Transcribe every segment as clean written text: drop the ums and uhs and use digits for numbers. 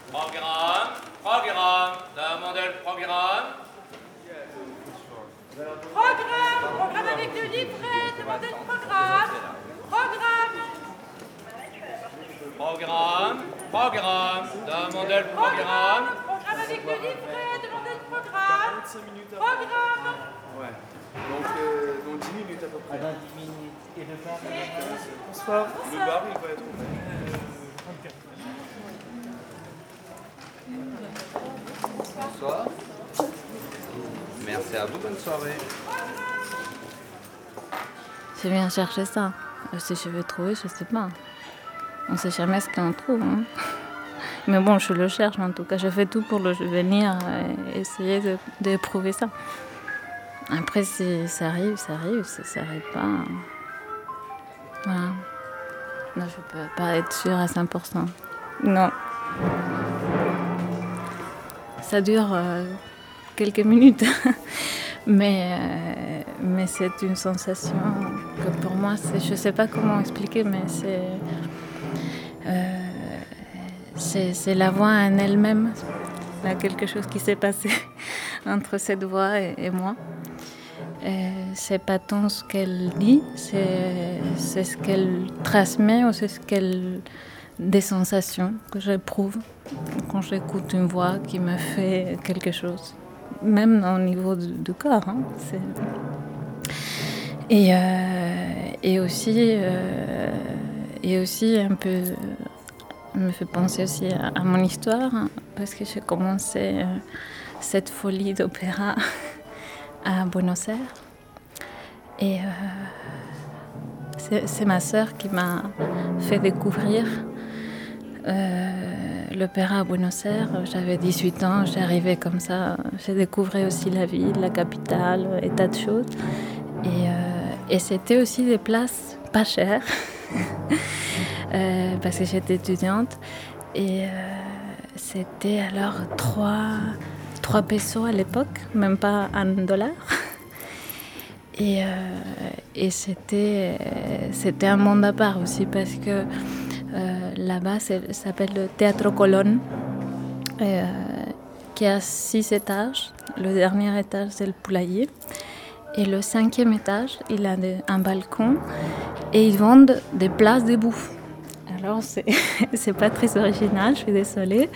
Programme, demandez le programme. Programme avec le livret, demandez le programme. Programme, demandez le programme. Programme avec le livret, demandez le programme. 45 minutes Programme. Ouais. Donc, dans 10 minutes à peu près. Dans 10 minutes. Et le bar, Bonsoir. Le bar, il va être ouvert. Bonsoir. Merci à vous, bonne soirée. Je viens chercher ça. Si je vais trouver, je sais pas. On sait jamais ce qu'on trouve. Hein. Mais bon, je le cherche en tout cas. Je fais tout pour le venir et essayer de prouver ça. Après, si ça arrive, ça arrive. Si ça arrive pas, voilà. Non, je peux pas être sûre à 100%. Non. Ça dure quelques minutes. Mais c'est une sensation que pour moi, je ne sais pas comment expliquer, mais c'est la voix en elle-même. Il y a quelque chose qui s'est passé entre cette voix et moi. C'est pas tant ce qu'elle dit, c'est ce qu'elle transmet ou c'est ce qu'elle... des sensations que j'éprouve quand j'écoute une voix qui me fait quelque chose. Même au niveau du corps. Hein. Et aussi un peu me fait penser aussi à mon histoire, hein, parce que j'ai commencé cette folie d'opéra à Buenos Aires. Et c'est ma sœur qui m'a fait découvrir l'opéra à Buenos Aires. J'avais 18 ans, j'arrivais comme ça. J'ai découvert aussi la ville, la capitale, et tas de choses. Et c'était aussi des places pas chères, parce que j'étais étudiante. Et c'était alors 3 pesos à l'époque, même pas $1. Et c'était un monde à part aussi, parce que là-bas, ça s'appelle le Teatro Colón, qui a 6 étages. Le dernier étage, c'est le poulailler. Et le 5e étage, il a un balcon et ils vendent des places debout. Alors, c'est pas très original, je suis désolée.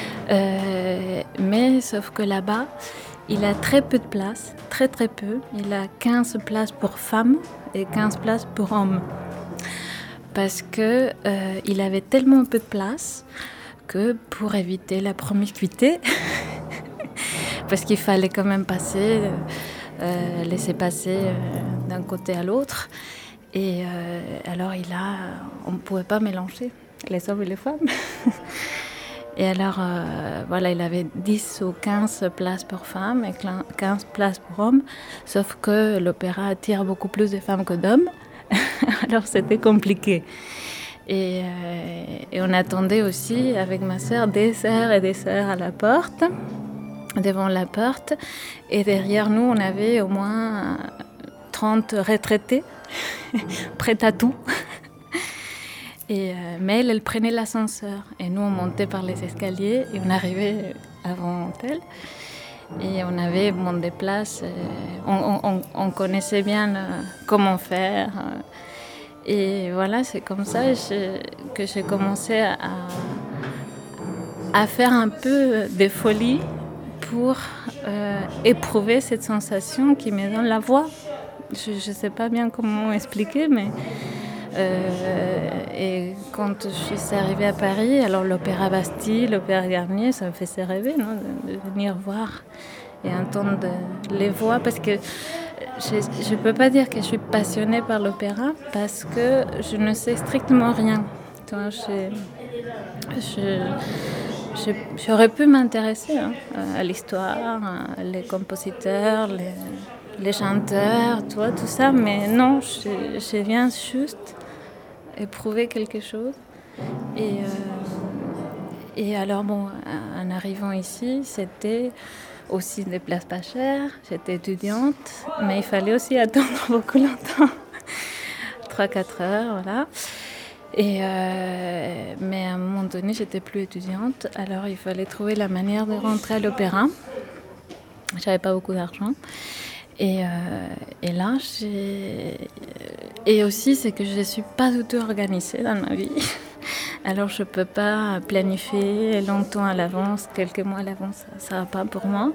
Mais sauf que là-bas, il a très peu de places, très très peu. Il a 15 places pour femmes et 15 places pour hommes. Parce que il avait tellement peu de place que pour éviter la promiscuité, parce qu'il fallait quand même laisser passer d'un côté à l'autre, et alors on ne pouvait pas mélanger les hommes et les femmes. Et alors, voilà, il avait 10 ou 15 places pour femmes et 15 places pour hommes, sauf que l'opéra attire beaucoup plus de femmes que d'hommes. Alors c'était compliqué. Et on attendait aussi avec ma sœur des sœurs et des sœurs à la porte, devant la porte. Et derrière nous, on avait au moins 30 retraités, prêtes à tout. Mais elle prenait l'ascenseur. Et nous, on montait par les escaliers et on arrivait avant elle. Et on avait des places, on connaissait bien comment faire. Et voilà, c'est comme ça que j'ai commencé à faire un peu de folie pour éprouver cette sensation qui me donne la voix. Je ne sais pas bien comment expliquer, mais... et quand je suis arrivée à Paris, alors l'Opéra Bastille, l'Opéra Garnier, ça me faisait rêver, non, de venir voir et entendre les voix, parce que je ne peux pas dire que je suis passionnée par l'opéra, parce que je ne sais strictement rien. J'aurais pu m'intéresser à l'histoire, les compositeurs, les chanteurs, tout ça, mais non, je viens juste éprouver quelque chose. Et alors, bon, en arrivant ici, c'était aussi des places pas chères. J'étais étudiante, mais il fallait aussi attendre beaucoup longtemps, 3-4 heures, voilà. Mais à un moment donné, j'étais plus étudiante, alors il fallait trouver la manière de rentrer à l'opéra. J'avais pas beaucoup d'argent. Et là, et aussi, c'est que je ne suis pas du tout organisée dans ma vie. Alors, je ne peux pas planifier longtemps à l'avance, quelques mois à l'avance, ça ne va pas pour moi.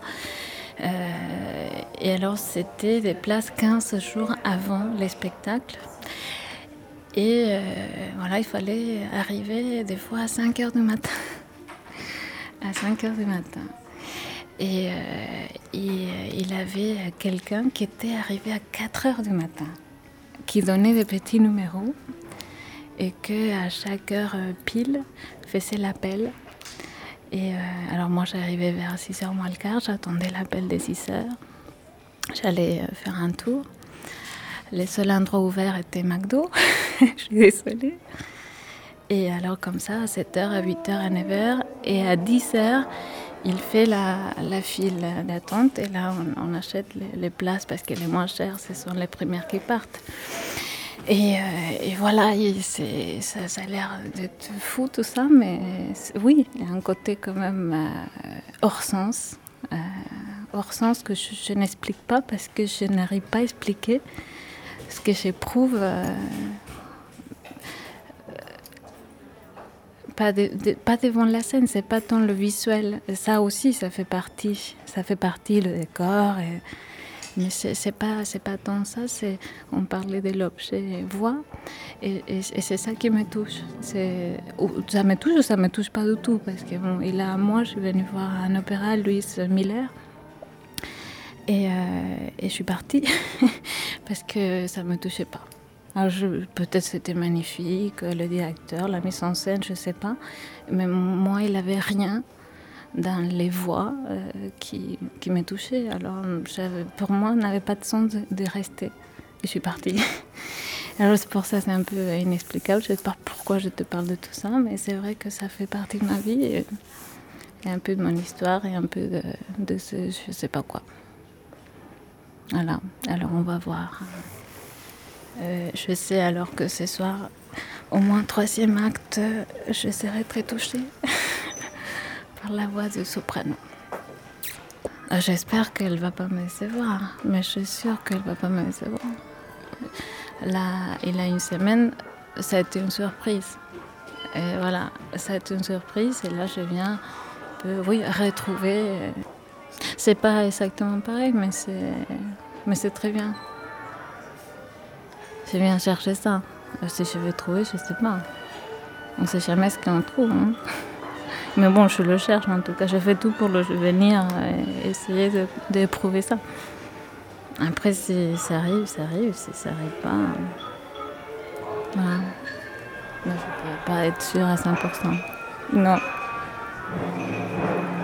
Et alors, c'était des places 15 jours avant les spectacles. Et voilà, il fallait arriver des fois à 5 heures du matin. À 5 heures du matin. Et il avait quelqu'un qui était arrivé à 4 heures du matin, qui donnait des petits numéros et qu'à chaque heure pile faisait l'appel. Et alors moi j'arrivais vers 6h moins le quart, j'attendais l'appel des 6h. J'allais faire un tour. Les seuls endroits ouverts étaient McDo, je suis désolée. Et alors comme ça, à 7h, à 8h, à 9h et à 10h, il fait la file d'attente et là on achète les places parce que les moins chères, ce sont les premières qui partent. Et voilà, ça a l'air d'être fou tout ça, mais oui, il y a un côté quand même hors sens que je n'explique pas parce que je n'arrive pas à expliquer ce que j'éprouve. Pas devant la scène, c'est pas tant le visuel. Ça aussi, ça fait partie le décor. Mais c'est pas tant ça. On parlait de l'objet voix, et c'est ça qui me touche. Ça me touche ou ça me touche pas du tout, parce que bon, moi, je suis venue voir un opéra, Louise Miller, et je suis partie parce que ça me touchait pas. Alors peut-être c'était magnifique, le directeur, la mise en scène, je ne sais pas. Mais moi, il n'avait rien dans les voix qui me touchaient. Alors pour moi, ça n'avait pas de sens de rester. Et je suis partie. Alors c'est pour ça, c'est un peu inexplicable. Je ne sais pas pourquoi je te parle de tout ça, mais c'est vrai que ça fait partie de ma vie. Et un peu de mon histoire et un peu de ce je ne sais pas quoi. Voilà, alors on va voir. Je sais alors que ce soir, au moins 3e acte, je serai très touchée par la voix de soprano. J'espère qu'elle ne va pas me décevoir, mais je suis sûre qu'elle ne va pas me décevoir. Là, il y a une semaine, ça a été une surprise. Et voilà, ça a été une surprise et là je viens retrouver. C'est pas exactement pareil, mais c'est très bien. Je viens chercher ça. Si je vais trouver, je sais pas. On ne sait jamais ce qu'on trouve. Hein. Mais bon, je le cherche en tout cas. Je fais tout pour venir et essayer d'éprouver ça. Après, si ça arrive, ça arrive. Si ça arrive pas, voilà. Mais je ne peux pas être sûre à 100%. Non.